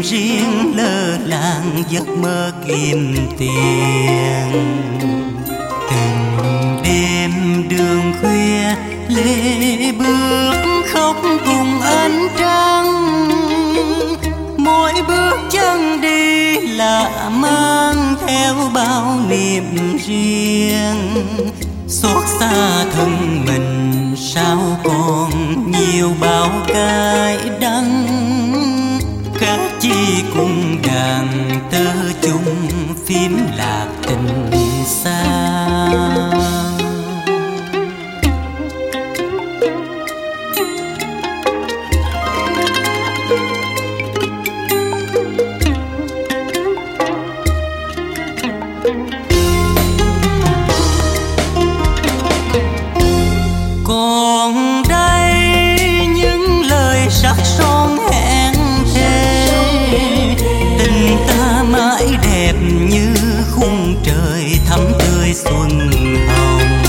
riêng lơ làng giấc mơ kiếm tiền. Từng đêm đường khuya lê bước khóc cùng ánh trăng, mỗi bước chân đi là mang theo bao niềm riêng. Xót xa thân mình sao còn nhiều bao cái đắng, các chi cùng đàn tơ chung phím lạc tình xa. Còn đây những lời sắc son hẹn thề, tình ta mãi đẹp như khung trời thắm tươi xuân hồng.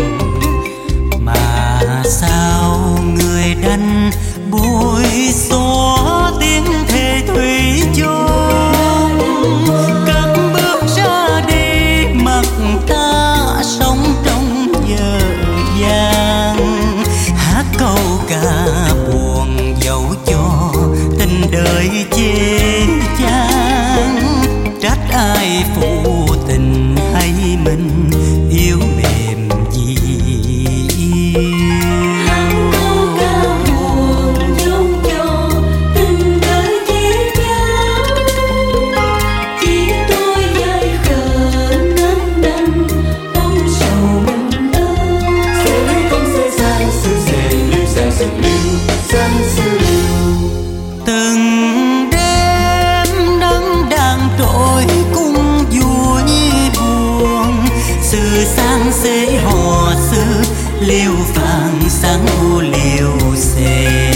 Mà sao người đành bối xóa tiếng thề thủy chung, cất bước ra đi mặc ta sống trong giờ vàng. Hát câu ca buồn dẫu cho tình đời chê chán, trách ai phụ tình hay mình yêu mềm gì yêu. Hát câu ca buồn dẫu cho tình đời chê chán, chỉ tôi dại khờ nắng đành ôm sầu mình ơi. Từng đêm nắng đang trôi cung vui buồn, sự sang xế hò xưa liêu vàng sáng u liêu xề.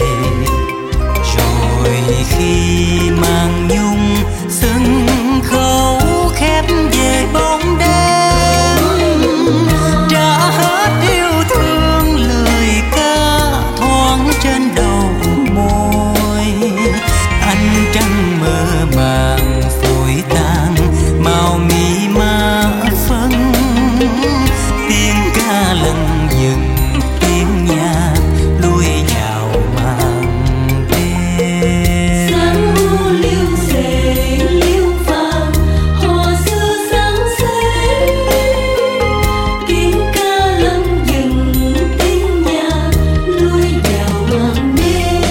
Rồi khi màn nhung sân khấu khép về bóng đêm, trả hết yêu thương lời ca thoáng trên đầu môi. Ánh trăng mơ màng phôi tàn màu mi má phấn, tiếng ca lân dừng tiếng nhạc lui vào màn đêm. Sáng u liêu xề liêu vàng hò xưa sáng xế, tiếng ca lân dừng tiếng nhạc lui vào màn đêm.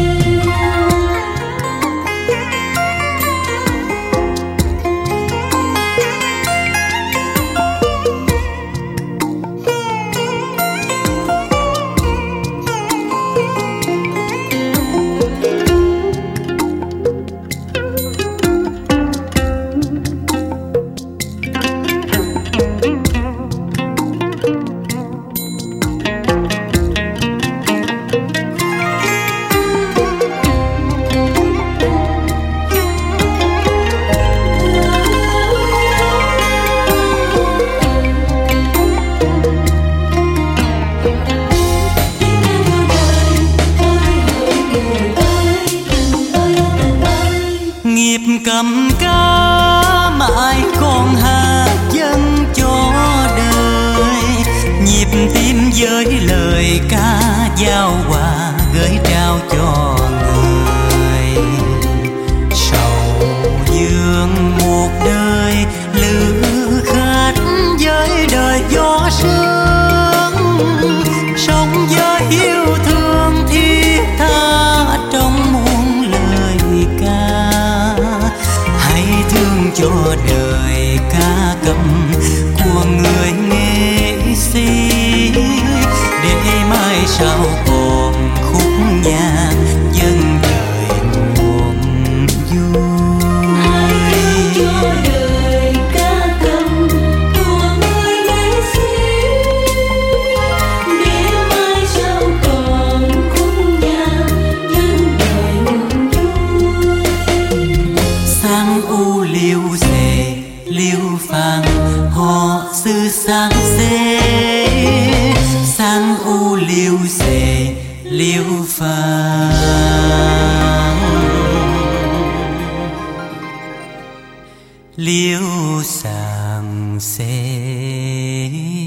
Nghiệp cầm ca mãi còn hát dân cho đời, nhịp tim với lời ca giao hòa gửi trao cho người. Sầu dương một đời lữ khách với đời gió sương, sống với yêu thương thiết tha trong muôn lời ca. Hãy thương cho đời ca cầm của người nghệ sĩ, để mai sau còn khúc nhạc dân đời nguồn vui. Hãy thương cho đời ca cầm của người nghệ sĩ, để mai sau còn khúc nhạc dân đời nguồn vui. Sáng u liêu xề liêu vàng họ sư liêu sàng xế